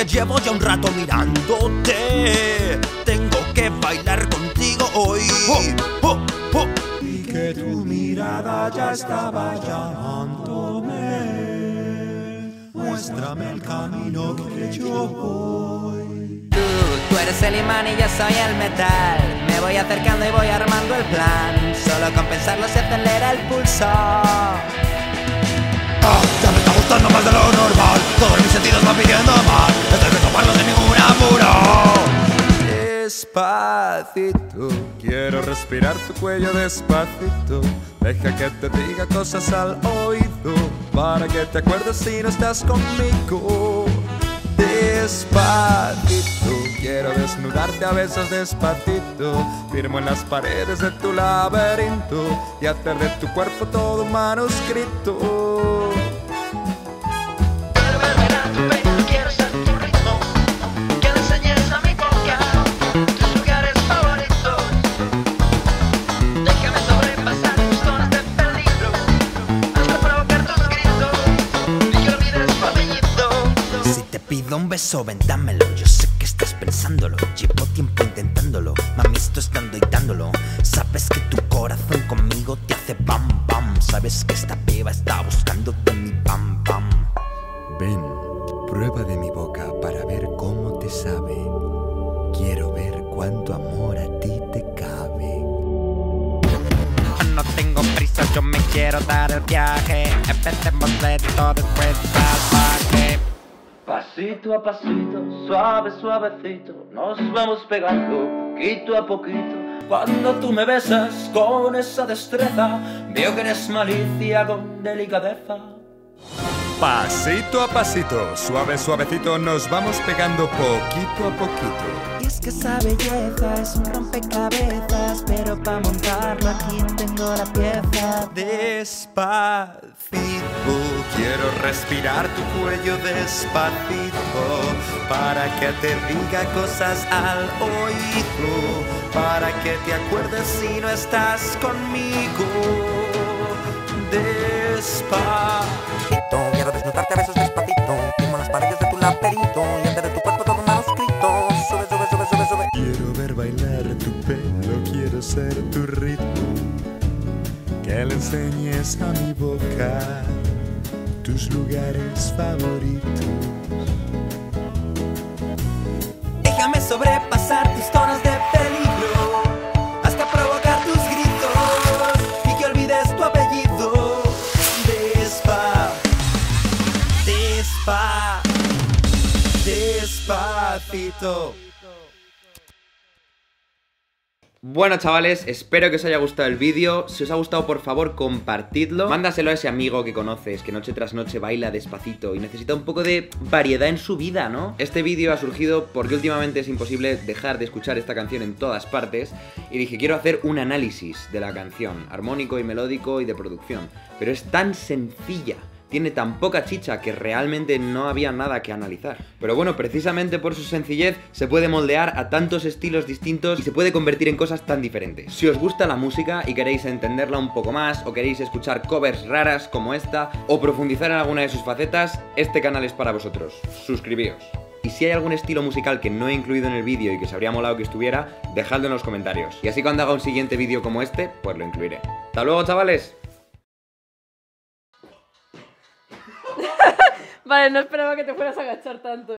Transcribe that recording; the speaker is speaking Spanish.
que llevo ya un rato mirándote. Tengo que bailar contigo hoy. Y que tu mirada ya estaba llamándome. Muéstrame el camino que yo voy. Tú eres el imán y yo soy el metal. Me voy acercando y voy armando el plan. Solo con pensarlo se acelera el pulso. Ya me está gustando más de lo normal. Todos mis sentidos van pidiendo más. Estoy que tomarlo sin ningún apuro. Despacito, quiero respirar tu cuello despacito. Deja que te diga cosas al oído, para que te acuerdes si no estás conmigo. Despacito, quiero desnudarte a besos despacito. Firmo en las paredes de tu laberinto y hacer de tu cuerpo todo un manuscrito. Quiero ser tu ritmo, que le enseñes a mi boca tus lugares favoritos. Déjame sobrepasar tus zonas de peligro, hasta provocar tus gritos y que olvides tu apellido. Si te pido un beso, ven, dámelo. Yo sé que estás pensándolo, llevo tiempo intentándolo. Mami, esto es dando y dándolo. Sabes que tu corazón conmigo te hace bam bam. Sabes que esta piba está buscándote mi bam bam. Ven, prueba de mi boca para ver cómo te sabe. Quiero ver cuánto amor a ti te cabe. No tengo prisa, yo me quiero dar el viaje. Empecemos lento, después salvaje. Pasito a pasito, suave, suavecito, nos vamos pegando poquito a poquito. Cuando tú me besas con esa destreza, veo que eres malicia con delicadeza. Pasito a pasito, suave, suavecito, nos vamos pegando poquito a poquito. Y es que esa belleza es un rompecabezas, pero para montarlo aquí tengo la pieza. Despacito, quiero respirar tu cuello despacito, para que te diga cosas al oído, para que te acuerdes si no estás conmigo. Despacito, quiero desnudarte a besos despacito. Firmo las paredes de tu laberinto y hacer de tu cuerpo todo un manuscrito. Sube, sube, sube, sube, sube. Quiero ver bailar tu pelo, quiero ser tu ritmo. Que le enseñes a mi boca tus lugares favoritos. Déjame sobrepasar tus zonas de peligro, hasta provocar tus gritos y que olvides tu apellido. Despacito. Bueno, chavales, espero que os haya gustado el vídeo. Si os ha gustado, por favor, compartidlo. Mándaselo a ese amigo que conoces, que noche tras noche baila despacito y necesita un poco de variedad en su vida, ¿no? Este vídeo ha surgido porque últimamente es imposible dejar de escuchar esta canción en todas partes. Y dije, quiero hacer un análisis de la canción, armónico y melódico y de producción. Pero es tan sencilla, tiene tan poca chicha que realmente no había nada que analizar. Pero bueno, precisamente por su sencillez se puede moldear a tantos estilos distintos y se puede convertir en cosas tan diferentes. Si os gusta la música y queréis entenderla un poco más, o queréis escuchar covers raras como esta, o profundizar en alguna de sus facetas, este canal es para vosotros. Suscribíos. Y si hay algún estilo musical que no he incluido en el vídeo y que os habría molado que estuviera, dejadlo en los comentarios. Y así cuando haga un siguiente vídeo como este, pues lo incluiré. ¡Hasta luego, chavales! Vale, no esperaba que te fueras a agachar tanto.